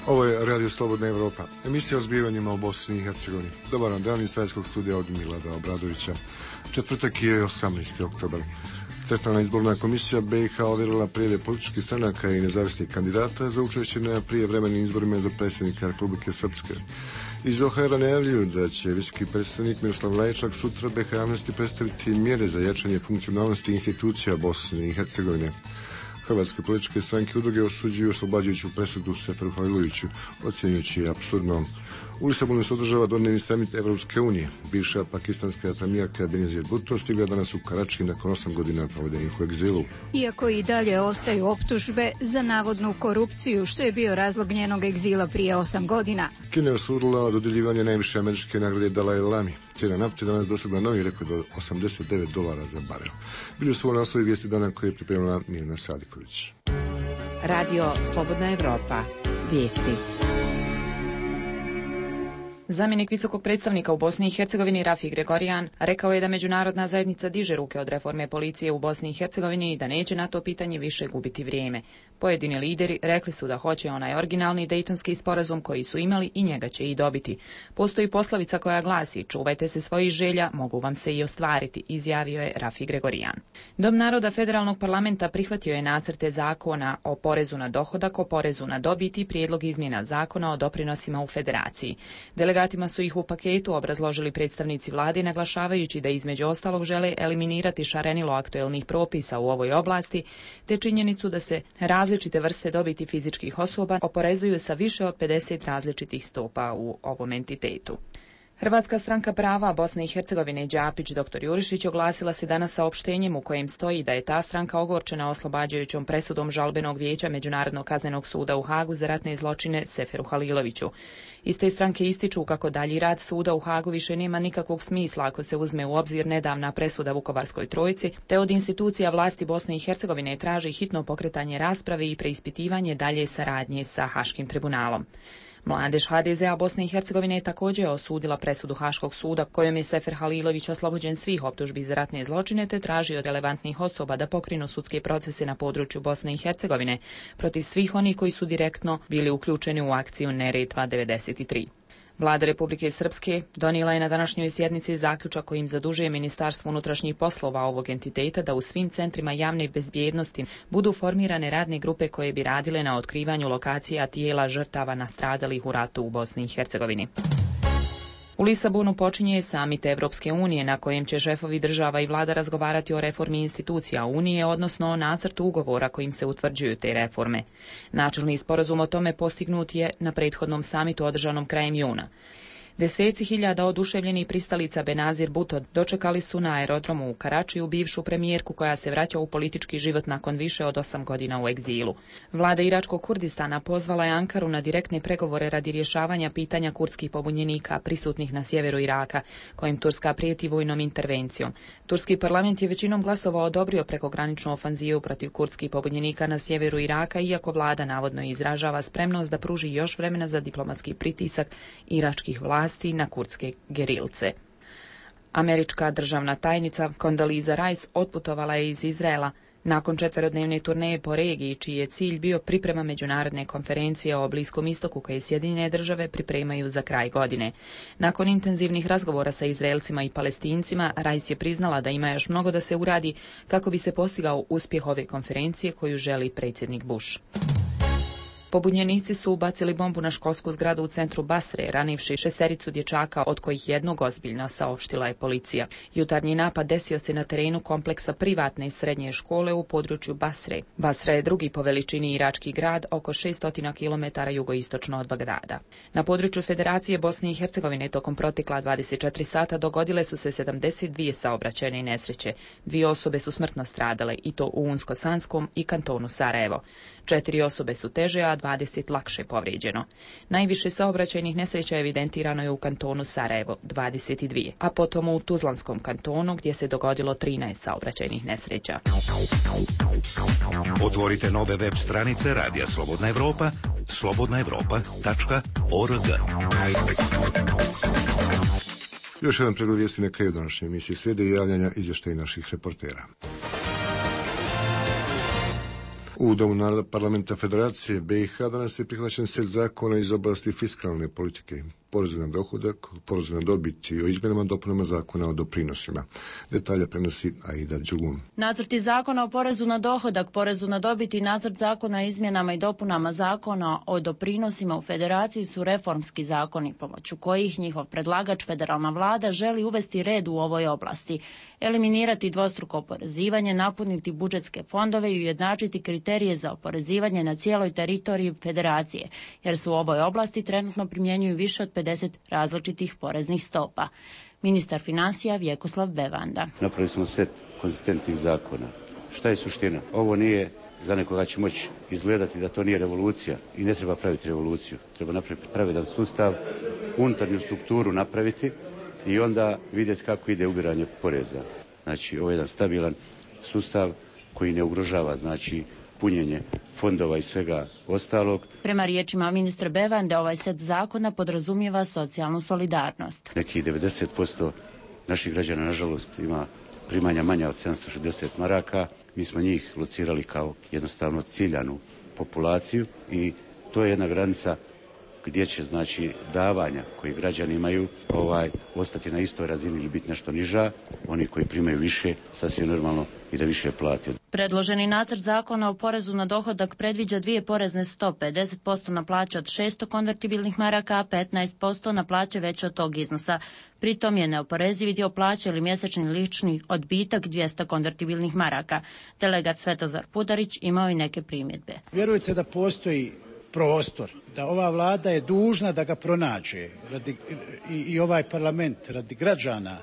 Ovo je Radio Slobodna Evropa, emisija o zbivanjima u Bosni i Hercegovini. Dobar vam dan iz Savjetskog studija od Milada Obradovića. Četvrtak je 18. oktobar. Centralna izborna komisija BiH ovjerila prijave političkih stranaka i nezavisnih kandidata za učešće na prijevremenim izborima za predsjednika Republike Srpske. Iz OHR-a najavljuju da će visoki predstavnik Miroslav Lajčak sutra BiH javnosti predstaviti mjere za jačanje funkcionalnosti institucija Bosne i Hercegovine. Hrvatske političke stranke udruge osuđuju oslobađajuću presudu Seferu Haliloviću, ocjenjujući je apsurdnom. U Lisabonu se održava dvodnevni samit Evropske unije. Bivša pakistanska premijerka Benazir Bhutto stigla danas u Karači nakon 8 godina provedenih u egzilu. Iako i dalje ostaju optužbe za navodnu korupciju, što je bio razlog njenog egzila prije 8 godina. Kina je osudila dodjeljivanje najviše američke nagrade Dalaj Lami. Cijena nafte danas dosegla novi rekord od $89 za barel. Bili su ovo naslovi vijesti dana koje je pripremila Mirna Sadiković. Radio Slobodna Evropa. Vijesti. Zamjenik visokog predstavnika u Bosni i Hercegovini Rafi Gregorijan rekao je da međunarodna zajednica diže ruke od reforme policije u Bosni i Hercegovini i da neće na to pitanje više gubiti vrijeme. Pojedini lideri rekli su da hoće onaj originalni Dejtonski sporazum koji su imali i njega će i dobiti. Postoji poslovica koja glasi: čuvajte se svojih želja, mogu vam se i ostvariti, izjavio je Rafi Gregorijan. Dom naroda federalnog parlamenta prihvatio je nacrte zakona o porezu na dohodak, o porezu na dobit i prijedlog izmjena zakona o doprinosima u federaciji. Delegatima su ih u paketu obrazložili predstavnici vlade, naglašavajući da između ostalog žele eliminirati šarenilo aktuelnih propisa u ovoj oblasti, te činjenicu da se različite vrste dobiti fizičkih osoba oporezuju sa više od 50 različitih stopa u ovom entitetu. Hrvatska stranka prava Bosne i Hercegovine Đapić dr. Jurišić oglasila se danas saopštenjem u kojem stoji da je ta stranka ogorčena oslobađajućom presudom žalbenog vijeća Međunarodnog kaznenog suda u Hagu za ratne zločine Seferu Haliloviću. Iz te stranke ističu kako dalji rad suda u Hagu više nema nikakvog smisla ako se uzme u obzir nedavna presuda Vukovarskoj trojici, te od institucija vlasti Bosne i Hercegovine traži hitno pokretanje rasprave i preispitivanje dalje saradnje sa Haškim tribunalom. Mladež HDZ-a Bosne i Hercegovine je također osudila presudu Haškog suda kojom je Sefer Halilović oslobođen svih optužbi za ratne zločine te traži od relevantnih osoba da pokrenu sudske procese na području Bosne i Hercegovine protiv svih onih koji su direktno bili uključeni u akciju Neretva 93. Vlada Republike Srpske donijela je na današnjoj sjednici zaključak kojim zadužuje Ministarstvo unutrašnjih poslova ovog entiteta da u svim centrima javne bezbjednosti budu formirane radne grupe koje bi radile na otkrivanju lokacija tijela žrtava nastradalih u ratu u Bosni i Hercegovini. U Lisabonu počinje samit Evropske unije na kojem će šefovi država i vlada razgovarati o reformi institucija Unije, odnosno o nacrtu ugovora kojim se utvrđuju te reforme. Načelni sporazum o tome postignut je na prethodnom samitu održanom krajem juna. Deseci hiljada oduševljenih pristalica Benazir Bhutto dočekali su na aerodromu u Karačiju bivšu premijerku koja se vraća u politički život nakon više od 8 godina u egzilu. Vlada Iračkog Kurdistana pozvala je Ankaru na direktne pregovore radi rješavanja pitanja kurdskih pobunjenika prisutnih na sjeveru Iraka, kojim Turska prijeti vojnom intervencijom. Turski parlament je većinom glasova odobrio prekograničnu ofanzivu protiv kurdskih pobunjenika na sjeveru Iraka, iako vlada navodno izražava spremnost da pruži još vremena za diplomatski pritisak iračkih vlasti na kurdske gerilce. Američka državna tajnica Condoleezza Rice otputovala je iz Izraela nakon 4-dnevne turneje po regiji, čiji je cilj bio priprema međunarodne konferencije o Bliskom istoku koje Sjedinjene države pripremaju za kraj godine. Nakon intenzivnih razgovora sa Izraelcima i Palestincima, Rice je priznala da ima još mnogo da se uradi kako bi se postigao uspjeh ove konferencije koju želi predsjednik Bush. Pobunjenici su ubacili bombu na školsku zgradu u centru Basre, ranivši 6 dječaka, od kojih jednog ozbiljno, saopštila je policija. Jutarnji napad desio se na terenu kompleksa privatne i srednje škole u području Basre. Basra je drugi po veličini irački grad, oko 600 km jugoistočno od Bagdada. Na području Federacije Bosne i Hercegovine tokom protekla 24 sata dogodile su se 72 saobraćajne nesreće. 2 osobe su smrtno stradale, i to u Unsko-Sanskom i kantonu Sarajevo. 4 osobe su teže, a 20 lakše povrijeđeno. Najviše saobraćajnih nesreća evidentirano je u kantonu Sarajevo, 22, a potom u Tuzlanskom kantonu gdje se dogodilo 13 saobraćajnih nesreća. Otvorite nove web stranice Radija Slobodna Evropa, slobodnaevropa.org. Još jedan pregled vijesti na kraju današnje emisije, slijede javljanja izvještaja naših reportera. U Domu naroda parlamenta Federacije BiH danas je prihvaćen set zakona iz oblasti fiskalne politike, porezu na dohodak, porezu na dobit i o izmjenama dopunama zakona o doprinosima. Detalje prenosi Aida Đugum. Nacrti zakona o porezu na dohodak, porezu na dobit i nacrt zakona o izmjenama i dopunama zakona o doprinosima u Federaciji su reformski zakoni, pomoću kojih njihov predlagač federalna vlada želi uvesti red u ovoj oblasti, eliminirati dvostruko oporezivanje, napuniti budžetske fondove i ujednačiti kriterije za oporezivanje na cijeloj teritoriji Federacije, jer su u ovoj oblasti trenutno primjenjuju više od 50 različitih poreznih stopa. Ministar financija Vjekoslav Bevanda. Napravili smo set konzistentnih zakona. Šta je suština? Ovo nije, za nekoga će moći izgledati da to nije revolucija i ne treba praviti revoluciju. Treba napraviti pravedan sustav, unutarnju strukturu napraviti i onda vidjeti kako ide ubiranje poreza. Znači, ovo je jedan stabilan sustav koji ne ugrožava, znači, punjenje fondova i svega ostalog. Prema riječima ministra Bevande, ovaj set zakona podrazumijeva socijalnu solidarnost. Nekih 90% naših građana, nažalost, ima primanja manja od 760 maraka. Mi smo njih locirali kao jednostavno ciljanu populaciju i to je jedna granica gdje će, znači, davanja koji građani imaju ostati na istoj razini ili biti nešto niža. Oni koji primaju više, sasvim normalno i da više plate. Predloženi nacrt zakona o porezu na dohodak predviđa dvije porezne stope, 10% na plaće od 600 konvertibilnih maraka, a 15% na plaće veće od tog iznosa. Pritom je neoporezivi dio plaće ili mjesečni lični odbitak 200 konvertibilnih maraka. Delegat Svetozar Pudarić imao i neke primjedbe. Vjerujte da postoji prostor, da ova vlada je dužna da ga pronađe i ovaj parlament radi građana,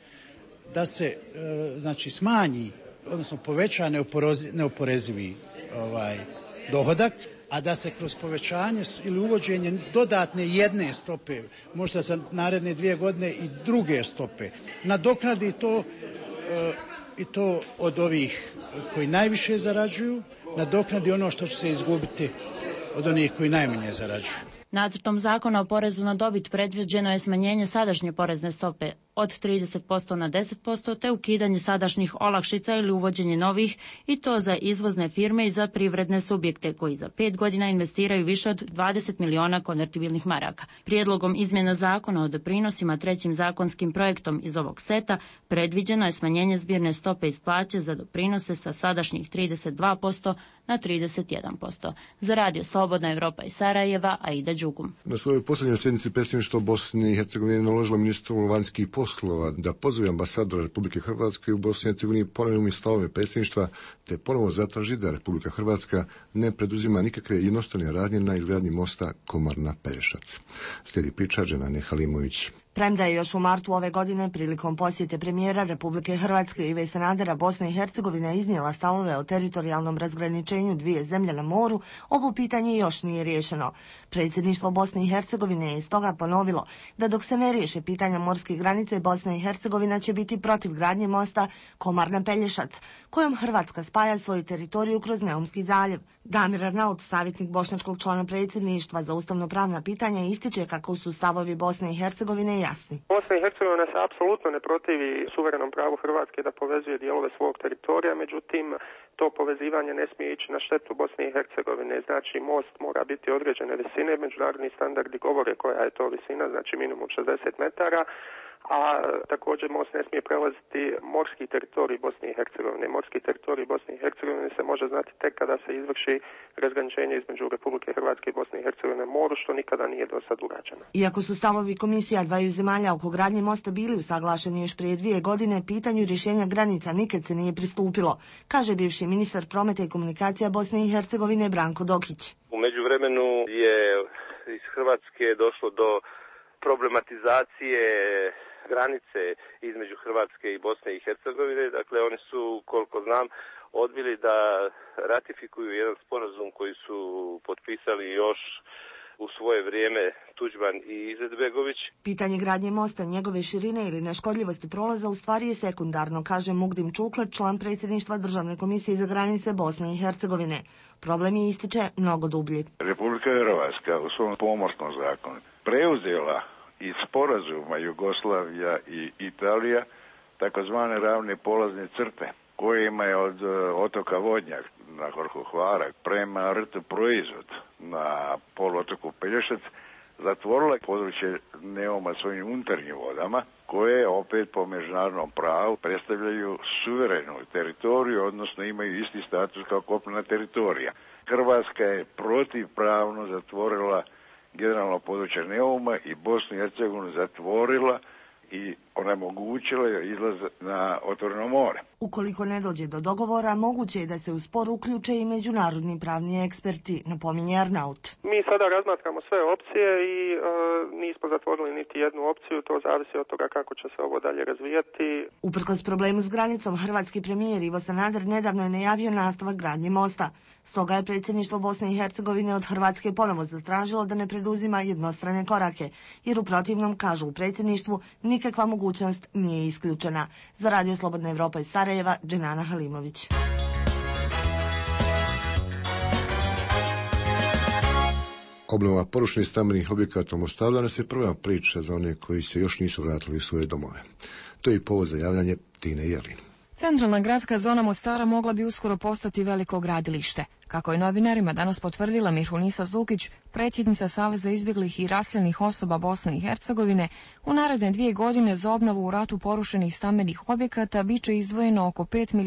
da se znači smanji, odnosno poveća neoporezivi dohodak, a da se kroz povećanje ili uvođenje dodatne jedne stope, možda za naredne 2 godine i druge stope, nadoknadi to i to od ovih koji najviše zarađuju, nadoknadi ono što će se izgubiti od onih koji najmanje zarađuju. Nacrtom zakona o porezu na dobit predviđeno je smanjenje sadašnje porezne stope od 30% na 10%, te ukidanje sadašnjih olakšica ili uvođenje novih, i to za izvozne firme i za privredne subjekte koji za 5 godina investiraju više od 20 miliona konvertibilnih maraka. Prijedlogom izmjena zakona o doprinosima, trećim zakonskim projektom iz ovog seta, predviđeno je smanjenje zbirne stope iz plaće za doprinose sa sadašnjih 32% na 31%. Za Radio Slobodna Evropa iz Sarajeva, Aida Đugum. Na svojoj posljednjoj sjednici predsjedništvo Bosne i Hercegovine naložilo ministru vanjskih poslova da pozove ambasadora Republike Hrvatske u Bosni i Hercegovini ponovno stavove predsjedništva, te ponovo zatraži da Republika Hrvatska ne preduzima nikakve jednostavne radnje na izgradnji mosta Komarna-Pelješac. Slijedi priča Dženane Halimović. Premda je još u martu ove godine prilikom posjete premijera Republike Hrvatske Ive Sanadera Bosna i Hercegovina iznijela stavove o teritorijalnom razgraničenju dvije zemlje na moru, ovo pitanje još nije riješeno. Predsjedništvo Bosne i Hercegovine je stoga ponovilo da dok se ne riješe pitanja morskih granice, Bosna i Hercegovina će biti protiv gradnje mosta Komarna-Pelješac, kojom Hrvatska spaja svoju teritoriju kroz Neumski zaljev. Damir Arnaut, savjetnik bošnjačkog člana predsjedništva za ustavno-pravna pitanja, ističe kako su stavovi Bosne i Hercegovine jasni. Bosna i Hercegovina se apsolutno ne protivi suverenom pravu Hrvatske da povezuje dijelove svog teritorija, međutim to povezivanje ne smije ići na štetu Bosne i Hercegovine. Znači most mora biti određene visine, međunarodni standardi govore koja je to visina, znači minimum 60 metara, a također most ne smije prelaziti morski teritorij Bosne i Hercegovine. Morski teritorij Bosne i Hercegovine se može znati tek kada se izvrši razgraničenje između Republike Hrvatske i Bosne i Hercegovine moru, što nikada nije do sad urađeno. Iako su stavovi komisija dvaju zemalja oko gradnje mosta bili usaglašeni još prije 2 godine, pitanju rješenja granica nikad se nije pristupilo, kaže bivši ministar prometa i komunikacija Bosne i Hercegovine Branko Dokić. U međuvremenu je iz Hrvatske došlo do problematizacije granice između Hrvatske i Bosne i Hercegovine. Dakle, oni su, koliko znam, odbili da ratifikuju jedan sporazum koji su potpisali još u svoje vrijeme Tuđman i Izetbegović. Pitanje gradnje mosta, njegove širine ili neškodljivosti prolaza u stvari je sekundarno, kaže Mugdim Čuklet, član predsjedništva Državne komisije za granice Bosne i Hercegovine. Problem je, ističe, mnogo dublji. Republika Hrvatska u svom pomorskom zakonu preuzela iz sporazuma Jugoslavija i Italija takozvane ravne polazne crte, kojima je od otoka Vodnjak na vrhu Hvara prema RT Proizvod na poluotoku Pelješac zatvorila područje Neuma svojim unutarnjim vodama, koje opet po međunarodnom pravu predstavljaju suverenu teritoriju, odnosno imaju isti status kao kopnena teritorija. Hrvatska je protivpravno zatvorila generalno područje Neuma i Bosnu i Hercegovinu zatvorila i onemogućila je izlaz na otvoreno more. Ukoliko ne dođe do dogovora, moguće je da se u spor uključe i međunarodni pravni eksperti, napominje Arnaut. Mi sada razmatramo sve opcije i nismo zatvorili niti jednu opciju, to zavisi od toga kako će se ovo dalje razvijati. Uprkos problemu s granicom, hrvatski premijer Ivo Sanader nedavno je najavio nastavak gradnje mosta. Stoga je predsjedništvo Bosne i Hercegovine od Hrvatske ponovo zatražilo da ne preduzima jednostrane korake, jer u protivnom, kažu u predsjedništvu, nikakva mogućnost nije isključena. Za Radio Slobodna Evropa iz Sarajeva, Dženana Halimović. Obnova porušenih stambenih objekata u Mostaru danas je prva priča za one koji se još nisu vratili u svoje domove. To je i povod za javljanje Tine Jelin. Centralna gradska zona Mostara mogla bi uskoro postati veliko gradilište. Kako je novinarima danas potvrdila Mirhunisa Zukić, predsjednica Saveza izbjeglih i raseljenih osoba Bosne i Hercegovine, u naredne 2 godine za obnovu u ratu porušenih stambenih objekata biće izdvojeno oko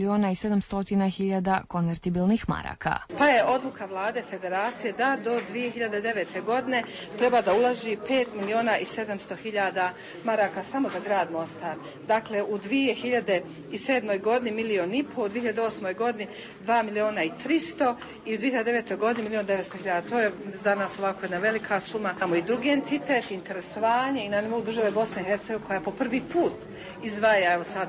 5.700.000 konvertibilnih maraka. Pa je odluka vlade federacije da do 2009. godine treba da uloži 5.700.000 maraka samo za grad Mostar. Dakle, u 2007. godini 1,5 milijuna, u 2008. godini 2.300.000 i u 2009. godini 1.900.000. To je za nas ovako jedna velika suma. Imamo i drugi entitet, interesovanje i na nivou države Bosne i Hercegovine koja po prvi put izdvaja evo sad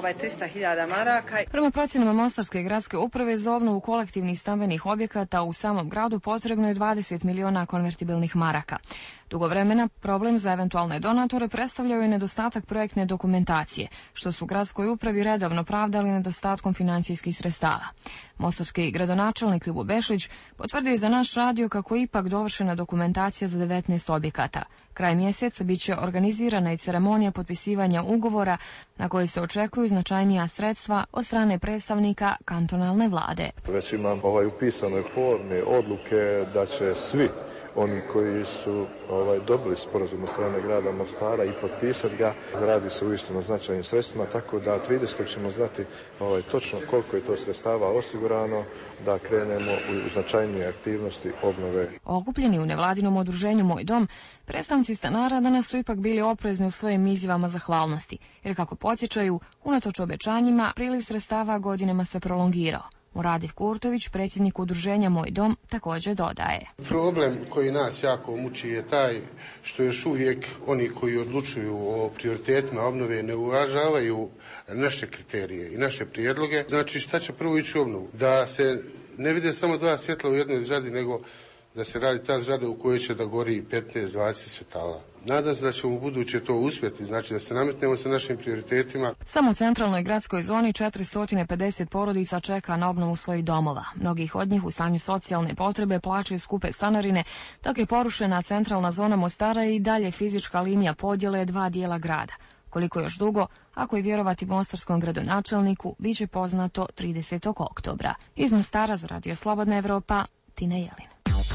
300.000 maraka. Prema procjenama Mostarske gradske uprave za obnovu kolektivnih stambenih objekata u samom gradu potrebno je 20 miliona konvertibilnih maraka. Dugo vremena problem za eventualne donatore predstavljao je nedostatak projektne dokumentacije, što su gradskoj upravi redovno pravdali nedostatkom financijskih sredstava. Mostarski gradonačelnik Ljubo Bešlić potvrdio je za naš radio kako je ipak dovršena dokumentacija za 19 objekata. Kraj mjeseca bit će organizirana i ceremonija potpisivanja ugovora na koji se očekuju značajnija sredstva od strane predstavnika kantonalne vlade. Već imam u pisanoj formi odluke da će svi oni koji su dobili sporazum od strane grada Mostara i potpisati ga. Radi se uistinu o značajnim sredstvima, tako da 30. ćemo znati točno koliko je to sredstava osigurano da krenemo u značajnije aktivnosti obnove. Okupljeni u nevladinom udruženju Moj dom, predstavnici stanara danas su ipak bili oprezni u svojim izjavama zahvalnosti, jer kako podsjećaju, unatoč obećanjima, priliv sredstava godinama se prolongirao. Muradiv Kurtović, predsjednik udruženja Moj dom, također dodaje. Problem koji nas jako muči je taj što još uvijek oni koji odlučuju o prioritetima obnove ne uvažavaju naše kriterije i naše prijedloge. Znači šta će prvo ići u obnovu? Da se ne vide samo 2 svjetla u jednoj zgradi, nego da se radi ta zgrada u kojoj će da gori 15-20 svjetala. Nadam se da ćemo u buduće to uspjeti, znači da se nametnemo sa našim prioritetima. Samo u centralnoj gradskoj zoni 450 porodica čeka na obnovu svojih domova. Mnogih od njih u stanju socijalne potrebe plaćaju skupe stanarine, dok je porušena centralna zona Mostara i dalje fizička linija podjele 2 dijela grada. Koliko još dugo, ako je vjerovati mostarskom gradonačelniku, bit će poznato 30. oktobra. Iz Mostara za Radio Slobodna Evropa, Tina Jelin.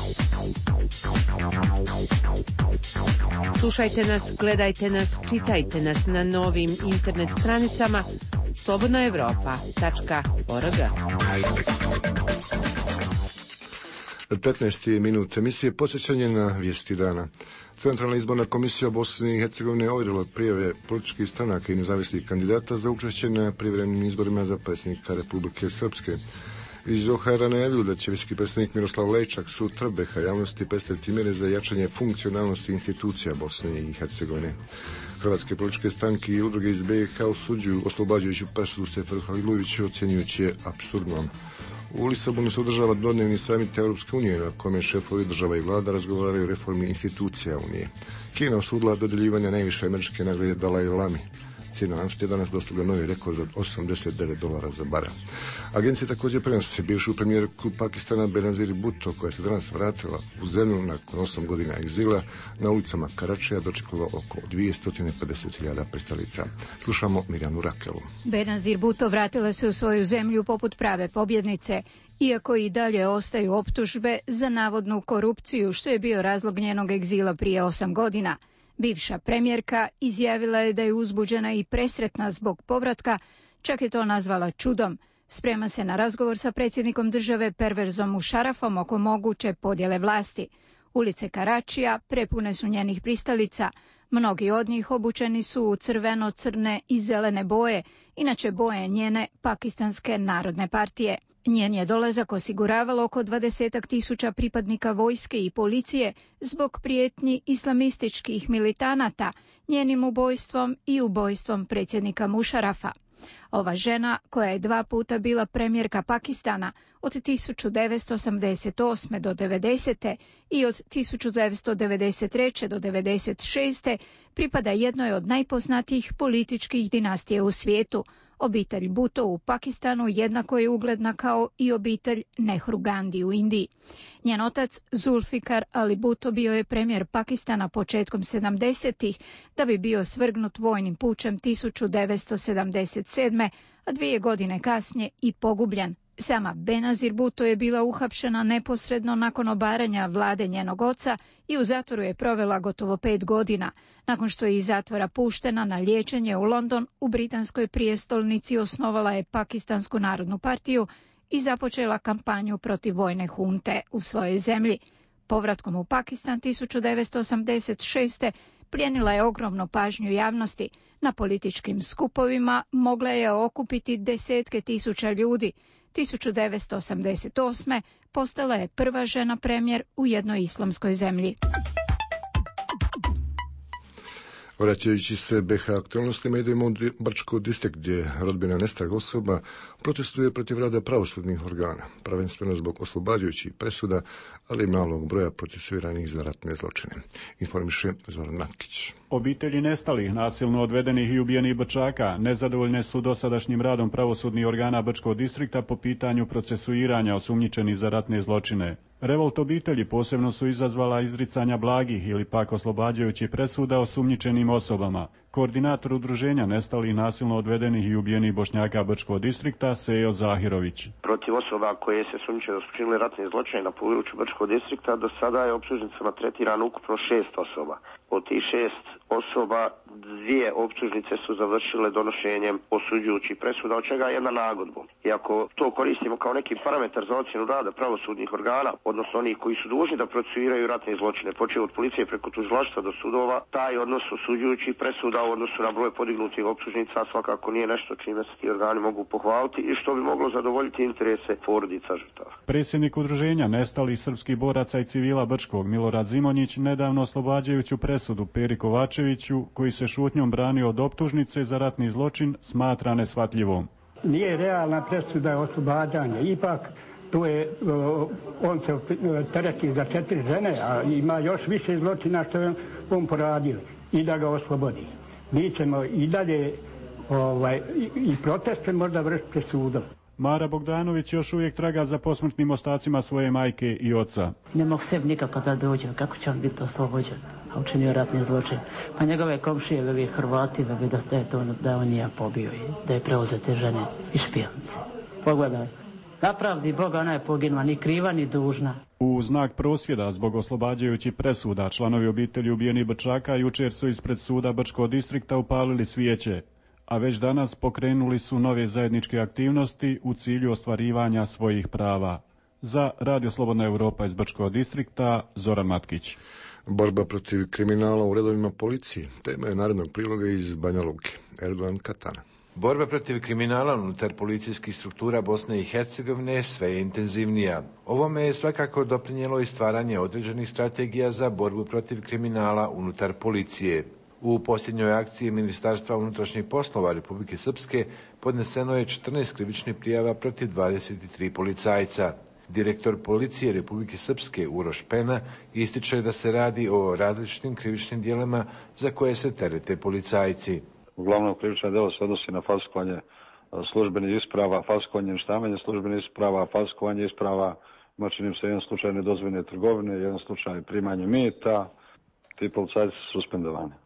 Slušajte nas, gledajte nas, čitajte nas na novim internet stranicama slobodnaevropa.org. 15. minut emisije podsjećanje na vijesti dana. Centralna izborna komisija Bosne i Hercegovine ovjerila prijave političkih stranaka i nezavisnih kandidata za učešće na privremenim izborima za predsjednika Republike Srpske. Iz OHR-a najavilo da će visoki predstavnik Miroslav Lejčak sutra BiH javnosti predstaviti mjere za jačanje funkcionalnosti institucija Bosne i Hercegovine. Hrvatske političke stranke i udruge iz BiH osuđuju oslobađajuću presudu Seferu Haliloviću, ocjenjujući je apsurdnom. U Lisabonu se održava dvodnevni samit Europske unije na kome šefovi država i vlada razgovaraju o reformi institucija Unije. Kina osudila dodeljivanje najviše američke nagrade Dalaj Lami. Cijena nafte je danas dostigla novi rekord od $89 za barel. Agencija također prenosi bivšu premijerku Pakistana Benazir Bhutto, koja se danas vratila u zemlju nakon 8 godina egzila. Na ulicama Karačija dočekalo oko 250.000 pristalica. Slušamo Mirjanu Rakelu. Benazir Bhutto vratila se u svoju zemlju poput prave pobjednice iako i dalje ostaju optužbe za navodnu korupciju, što je bio razlog njenog egzila prije 8 godina. Bivša premijerka izjavila je da je uzbuđena i presretna zbog povratka, čak je to nazvala čudom. Sprema se na razgovor sa predsjednikom države Pervezom Mušarafom oko moguće podjele vlasti. Ulice Karačija prepune su njenih pristalica. Mnogi od njih obučeni su u crveno, crne i zelene boje, inače boje njene Pakistanske narodne partije. Njen je dolazak osiguravalo oko 20.000 pripadnika vojske i policije zbog prijetnji islamističkih militanata, njenim ubojstvom i ubojstvom predsjednika Mušarafa. Ova žena, koja je 2 puta bila premijerka Pakistana od 1988. do 90. i od 1993. do 96. pripada jednoj od najpoznatijih političkih dinastija u svijetu. Obitelj Bhutto u Pakistanu jednako je ugledna kao i obitelj Nehru Gandhi u Indiji. Njen otac Zulfikar Ali Bhutto bio je premijer Pakistana početkom 70-ih da bi bio svrgnut vojnim pučem 1977. a 2 godine kasnije i pogubljen. Sama Benazir Bhutto je bila uhapšena neposredno nakon obaranja vlade njenog oca i u zatvoru je provela gotovo 5 godina. Nakon što je iz zatvora puštena na liječenje u London, u britanskoj prijestolnici osnovala je Pakistansku narodnu partiju i započela kampanju protiv vojne hunte u svojoj zemlji. Povratkom u Pakistan 1986. plijenila je ogromnu pažnju javnosti. Na političkim skupovima mogla je okupiti desetke tisuća ljudi. 1988. postala je prva žena premijer u jednoj islamskoj zemlji. Vraćajući se BiH aktualnostima, idemo u Brčko distrikt gdje rodbina nestalih osoba protestuje protiv rada pravosudnih organa, prvenstveno zbog oslobađajućih presuda, ali i malog broja procesuiranih za ratne zločine. Informiše Zoran Matkić. Obitelji nestalih, nasilno odvedenih i ubijenih Brčaka nezadovoljne su dosadašnjim radom pravosudnih organa Brčkog distrikta po pitanju procesuiranja osumnjičenih za ratne zločine. Revolt obitelji posebno su izazvala izricanja blagih ili pak oslobađajućih presuda osumnjičenim osobama. Koordinator udruženja nestalih, nasilno odvedenih i ubijenih Bošnjaka Brčkog distrikta Sejo Zahirović. Protiv osoba koje se sumnjiče da su počinile ratne zločine na području Brčkog distrikta do sada je optužnicama tretirano ukupno 6 osoba. Od tih 6 osoba 2 optužnice su završile donošenjem osuđujućih presuda, od čega jedna nagodbom. I ako to koristimo kao neki parametar za ocjenu rada pravosudnih organa, odnosno onih koji su dužni da procesuiraju ratne zločine, počev od policije preko tužilaštva do sudova, taj odnos osuđujućih presuda u odnosu na broj podignutih optužnica svakako nije nešto čime se ti organi mogu pohvaliti i što bi moglo zadovoljiti interese porodica žrtava. Predsjednik udruženja nestalih srpskih boraca i civila Brčkog Milorad Zimonjić nedavno oslobađajuću presudu Peri Kovačeviću, koji se šutnjom branio od optužnice za ratni zločin, smatra neshvatljivom. Nije realna presuda oslobađanja, ipak tu je, on se tereti za 4 žene, a ima još više zločina što je on poradio i da ga oslobodi. Mi ćemo i dalje i proteste možda vršiti pred sudom. Mara Bogdanović još uvijek traga za posmrtnim ostacima svoje majke i oca. Ne mogu sebi nikako da dođe, kako će on biti oslobođen, a učinio ratni zločin. Pa njegove komšije, ovi Hrvati, da on nije pobio i da je preuzete žene i špijanice. Pogledaj, napravdi Boga, ona je poginula, ni kriva ni dužna. U znak prosvjeda zbog oslobađajućih presuda, članovi obitelji ubijenih Brčaka jučer su ispred suda Brčkog distrikta upalili svijeće, a već danas pokrenuli su nove zajedničke aktivnosti u cilju ostvarivanja svojih prava. Za Radio Slobodna Europa iz Brčkog distrikta, Zoran Matkić. Borba protiv kriminala u redovima policije, tema je narednog priloga iz Banja Luke. Erdogan Katana. Borba protiv kriminala unutar policijskih struktura Bosne i Hercegovine sve je intenzivnija. Ovome je svakako doprinijelo i stvaranje određenih strategija za borbu protiv kriminala unutar policije. U posljednjoj akciji Ministarstva unutrašnjih poslova Republike Srpske podneseno je 14 krivičnih prijava protiv 23 policajca. Direktor policije Republike Srpske Uroš Pena ističe da se radi o različitim krivičnim djelima za koje se terete policajci. Uglavnom krivično djelo se odnosi na falsikovanje službenih isprava, falsikovanje i uništavanje službenih isprava, falsikovanje isprava, čini se jedan slučaj nedozvoljene trgovine, jedan slučaj primanja mita. Ti policajci su suspendovani.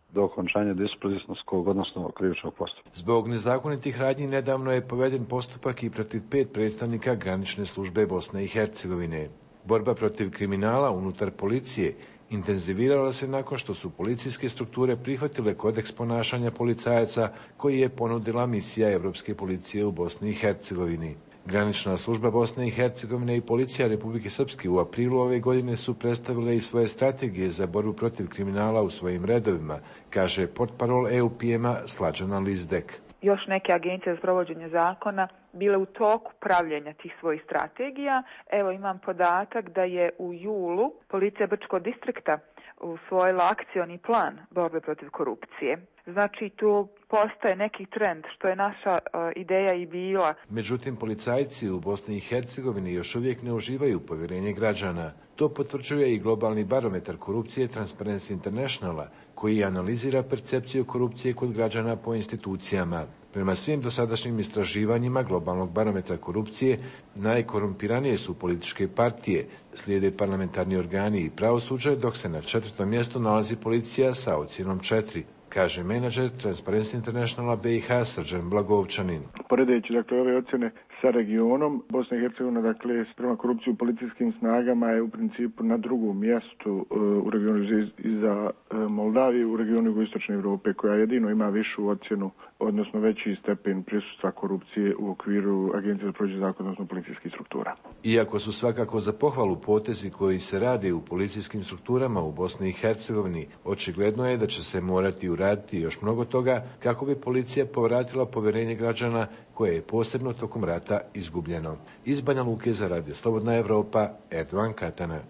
do okončanja disciplinskog, odnosno krivičnog postupka. Zbog nezakonitih radnji nedavno je poveden postupak i protiv 5 predstavnika granične službe Bosne i Hercegovine. Borba protiv kriminala unutar policije intenzivirala se nakon što su policijske strukture prihvatile kodeks ponašanja policajaca koji je ponudila misija Europske policije u Bosni i Hercegovini. Granična služba Bosne i Hercegovine i policija Republike Srpske u aprilu ove godine su predstavile i svoje strategije za borbu protiv kriminala u svojim redovima, kaže portparol EUPM-a Slađana Lizdek. Još neke agencije za provođenje zakona bile u toku pravljenja tih svojih strategija. Evo imam podatak da je u julu policija Brčkog distrikta usvojila akcioni plan borbe protiv korupcije. Znači tu postaje neki trend, što je naša ideja i bila. Međutim, policajci u Bosni i Hercegovini još uvijek ne uživaju povjerenje građana. To potvrđuje i globalni barometar korupcije Transparency Internationala, koji analizira percepciju korupcije kod građana po institucijama. Prema svim dosadašnjim istraživanjima globalnog barometra korupcije, najkorumpiranije su političke partije, slijede parlamentarni organi i pravosuđe, dok se na 4. mjestu nalazi policija sa ocjenom 4, kaže menadžer Transparency Internationala BiH Srđan Blagovčanin. Poredeći ove ocjene sa regionom, Bosna i Hercegovina, prema korupciji u policijskim snagama je u principu na drugom mjestu u regionu iza Moldavije, u regionu jugoistočne Europe, koja jedino ima višu ocjenu, odnosno veći stepen prisustva korupcije u okviru Agencije za provođenje zakona, odnosno policijskih struktura. Iako su svakako za pohvalu potezi koji se rade u policijskim strukturama u Bosni i Hercegovini, očigledno je da će se morati uraditi još mnogo toga kako bi policija povratila povjerenje građana koje je posebno tokom rata izgubljeno. Iz Banja Luke za Radio Slobodna Evropa, Erdovan Katana.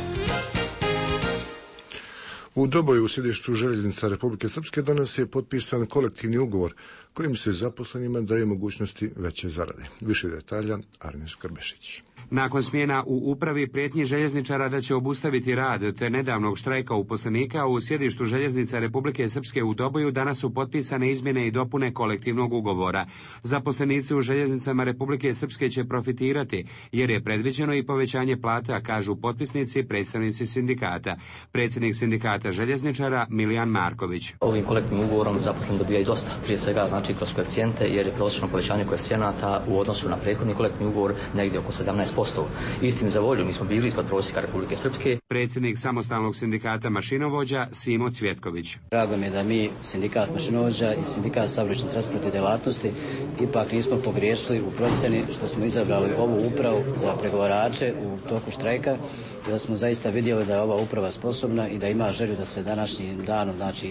U Doboju, u sjedištu željeznica Republike Srpske, danas je potpisan kolektivni ugovor kojim se zaposlenima daje mogućnosti veće zarade. Više detalja, Arnes Krbešić. Nakon smjena u upravi prijetnji željezničara da će obustaviti rad te nedavnog štrajka uposlenika u sjedištu željeznica Republike Srpske u Doboju danas su potpisane izmjene i dopune kolektivnog ugovora. Zaposlenici u željeznicama Republike Srpske će profitirati jer je predviđeno i povećanje plata, kažu potpisnici predstavnici sindikata. Predsjednik sindikata željezničara Milijan Marković. Ovim kolektivnim ugovorom zaposleni dobijaju dosta. Prije svega znači kroz koeficijente jer je prosječno povećanje koeficijenata u odnosu na prethodni kolektivni ugovor negdje oko 17%. Istini za volju, mi smo bili ispod prosjeka Republike Srpske. Predsjednik samostalnog sindikata mašinovođa Simo Cvjetković. Drago mi je da mi, sindikat mašinovođa i sindikat saobraćajne transportne djelatnosti, ipak nismo pogriješili u procjeni što smo izabrali ovu upravu za pregovarače u toku štrajka, da smo zaista vidjeli da je ova uprava sposobna i da ima želju da se današnjim danom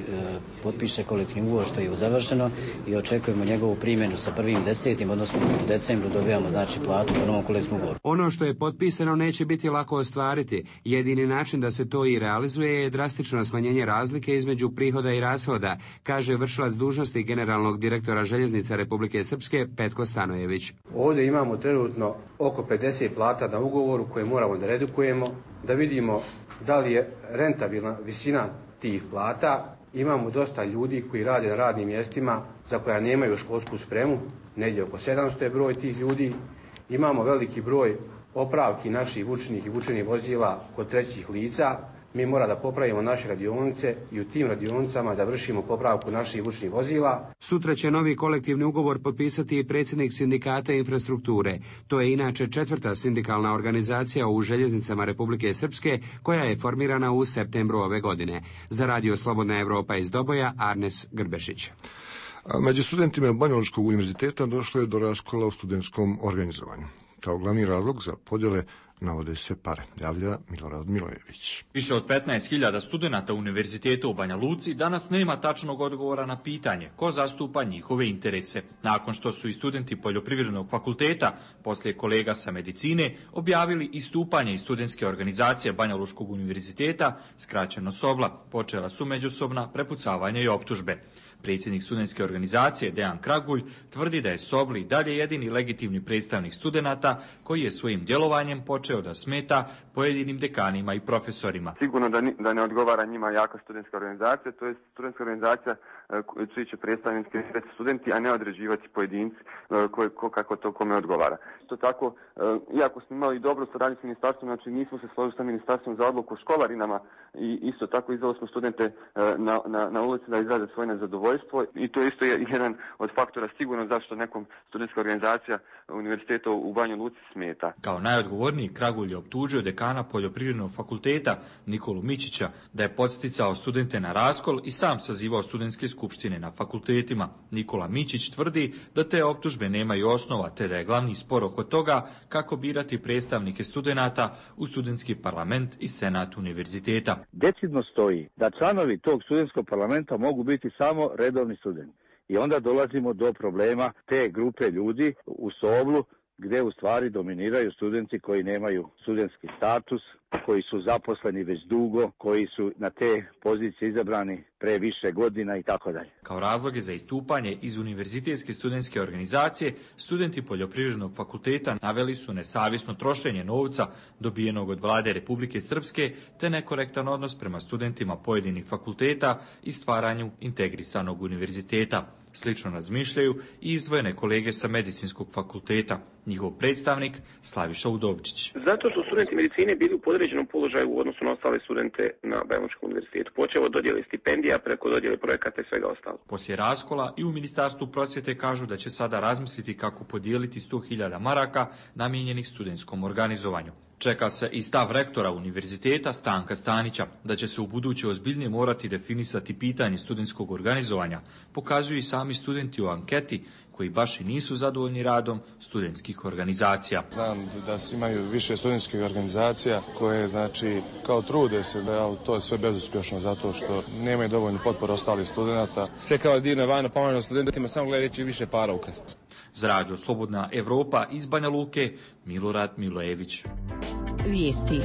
potpiše kolektivni ugovor što je završeno i očekujemo njegovu primjenu sa 1.10. odnosno u decembru dobijamo platu po novom kolektivnom ugovoru. Ono što je potpisano neće biti lako ostvariti. Jedini način da se to i realizuje je drastično smanjenje razlike između prihoda i rashoda, kaže vršilac dužnosti generalnog direktora željeznica Republike Srpske Petko Stanojević. Ovdje imamo trenutno oko 50 plata na ugovoru koje moramo da redukujemo, da vidimo da li je rentabilna visina tih plata. Imamo dosta ljudi koji rade na radnim mjestima za koja nemaju školsku spremu, negdje oko 700 je broj tih ljudi. Imamo veliki broj opravki naših vučnih i vučenih vozila kod trećih lica. Mi moramo da popravimo naše radionice i u tim radionicama da vršimo popravku naših vučnih vozila. Sutra će novi kolektivni ugovor potpisati i predsjednik sindikata infrastrukture. To je inače 4. sindikalna organizacija u željeznicama Republike Srpske koja je formirana u septembru ove godine. Za Radio Slobodna Evropa iz Doboja, Arnes Grbešić. Među studentima Banjalučkog univerziteta došlo je do raskola u studentskom organizovanju. Kao glavni razlog za podjele navode se pare, javlja Milorad Milojević. Više od 15.000 studenata univerziteta u Banja Luci danas nema tačnog odgovora na pitanje ko zastupa njihove interese. Nakon što su i studenti Poljoprivrednog fakulteta, poslije kolega sa medicine, objavili istupanje iz studentske organizacije Banja Lučkog univerziteta, skraćeno SOBLA, počela su međusobna prepucavanja i optužbe. Predsjednik studentske organizacije Dejan Kragulj tvrdi da je Sobli dalje jedini legitimni predstavnik studenata koji je svojim djelovanjem počeo da smeta pojedinim dekanima i profesorima. Sigurno da ne odgovara njima jaka studentska organizacija, to je studentska organizacija čiji će predstavnici studenti, a ne određivati pojedinci kako to kome odgovara. Isto tako, iako smo imali dobro saradnju s ministarstvom, znači nismo se složili sa ministarstvom za odluku o školarinama i isto tako izdali smo studente na ulici da izraze svoje nezadovoljstvo i to je isto jedan od faktora sigurno zašto nekom studentska organizacija univerziteta u Banja Luci smeta. Kao najodgovorniji Kragulj je optužio dekana Poljoprivrednog fakulteta Nikolu Mičića da je podsticao studente na raskol i sam sazivao studentske skupštine na fakultetima. Nikola Mičić tvrdi da te optužbe nemaju osnova, te da je glavni spor oko toga kako birati predstavnike studenata u studentski parlament i senat univerziteta. Decidno stoji da članovi tog studentskog parlamenta mogu biti samo redovni studenti. I onda dolazimo do problema te grupe ljudi u Soblu gdje u stvari dominiraju studenti koji nemaju studentski status, koji su zaposleni već dugo, koji su na te pozicije izabrani pre više godina i tako dalje. Kao razloge za istupanje iz univerzitetske studentske organizacije, studenti Poljoprivrednog fakulteta naveli su nesavjesno trošenje novca dobijenog od vlade Republike Srpske te nekorektan odnos prema studentima pojedinih fakulteta i stvaranju integrisanog univerziteta. Slično razmišljaju i izdvojene kolege sa medicinskog fakulteta. Njihov predstavnik Slaviša Udovčić. Zato što studenti medicine bili u podređenom položaju u odnosu na ostale studente na Banja-Lučkom univerzitetu. Počeo od dodjele stipendija preko dodjele projekata i svega ostalo. Poslije raskola i u Ministarstvu prosvjete kažu da će sada razmisliti kako podijeliti 100.000 maraka namijenjenih studentskom organizovanju. Čeka se i stav rektora univerziteta Stanka Stanića, da će se u buduće ozbiljnije morati definisati pitanje studentskog organizovanja, pokazuju i sami studenti u anketi koji baš i nisu zadovoljni radom studentskih organizacija. Znam da imaju više studentskih organizacija koje znači kao trude se, ali to je sve bezuspješno zato što nemaju dovoljno potpore ostalih studenata. Sve kao divno je vajno pomeno studentima, samo gledajući više para ukrasti. Za radio Slobodna Evropa iz Banja Luke, Milorad Milojević. Vijesti,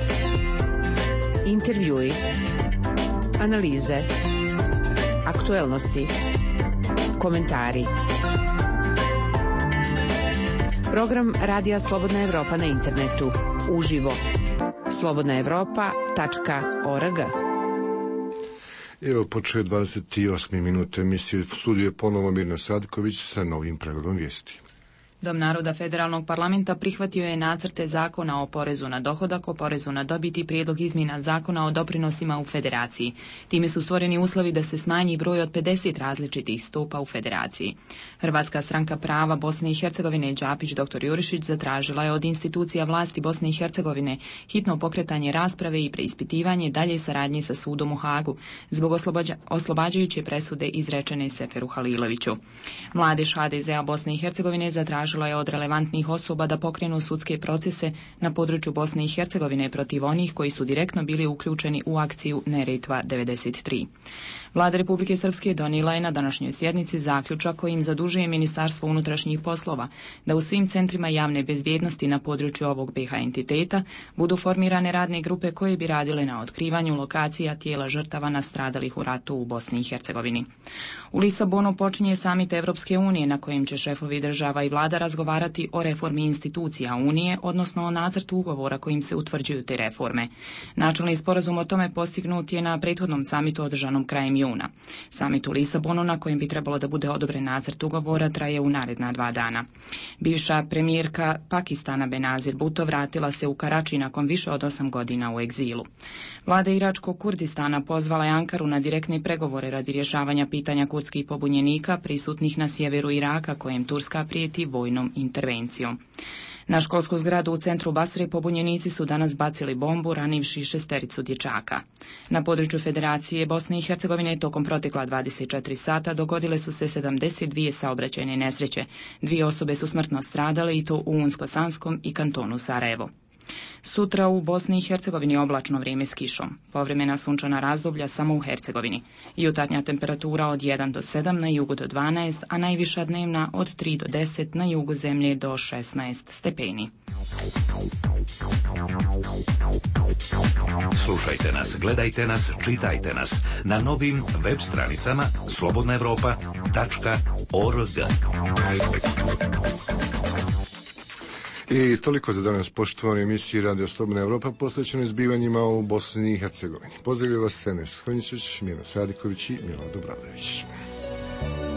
intervjui, analize, aktuelnosti, komentari. Program Radija Slobodna Evropa na internetu. Uživo. slobodnaevropa.org. Evo počeo 28. minute emisije. U studiju je ponovo Mirna Sadković sa novim pregledom vijesti. Dom naroda Federalnog parlamenta prihvatio je nacrte zakona o porezu na dohodak, o porezu na dobit i prijedlog izmjena zakona o doprinosima u federaciji. Time su stvoreni uslovi da se smanji broj od 50 različitih stopa u federaciji. Hrvatska stranka prava Bosne i Hercegovine Đapić dr. Jurišić zatražila je od institucija vlasti Bosne i Hercegovine hitno pokretanje rasprave i preispitivanje dalje saradnje sa sudom u Hagu zbog oslobađajuće presude izrečene Seferu Haliloviću. Mladež HDZ-a Bosne i Hercegovine zatražila je od relevantnih osoba da pokrenu sudske procese na području Bosne i Hercegovine protiv onih koji su direktno bili uključeni u akciju Neretva 93. Vlada Republike Srpske donijela je na današnjoj sjednici zaključak kojim zadužuje Ministarstvo unutrašnjih poslova da u svim centrima javne bezbjednosti na području ovog BiH entiteta budu formirane radne grupe koje bi radile na otkrivanju lokacija tijela žrtava nastradalih u ratu u Bosni i Hercegovini. U Lisabonu počinje samit Evropske unije na kojem će šefovi država i vlada razgovarati o reformi institucija Unije, odnosno o nacrtu ugovora kojim se utvrđuju te reforme. Načelni sporazum o tome postignut je na prethodnom samitu održanom krajem juna. Samit u Lisabonu, na kojem bi trebalo da bude odobren nacrt ugovora, traje u naredna 2 dana. Bivša premijerka Pakistana Benazir Bhutto vratila se u Karači nakon više od 8 godina u egzilu. Vlada iračkog Kurdistana pozvala je Ankaru na direktne pregovore radi rješavanja pitanja kurdskih pobunjenika prisutnih na sjeveru Iraka, kojem Turska prijeti vojnom intervencijom. Na školsku zgradu u centru Basre pobunjenici su danas bacili bombu, ranivši 6 dječaka. Na području Federacije Bosne i Hercegovine tokom protekla 24 sata dogodile su se 72 saobraćajne nesreće. 2 osobe su smrtno stradale i to u Unsko-Sanskom i kantonu Sarajevo. Sutra u Bosni i Hercegovini oblačno vrijeme s kišom. Povremena sunčana razdoblja samo u Hercegovini. Jutarnja temperatura od 1 do 7, na jugu do 12, a najviša dnevna od 3 do 10, na jugu zemlje do 16 stepeni. Slušajte nas, gledajte nas, čitajte nas na novim web stranicama slobodnaevropa.org. I toliko za danas, poštovani emisiji Radio Slobodna Evropa posvećene zbivanjima u Bosni i Hercegovini. Pozdravljaju vas Senes Hrnjičić, Mira Sadiković i Milado Bradović.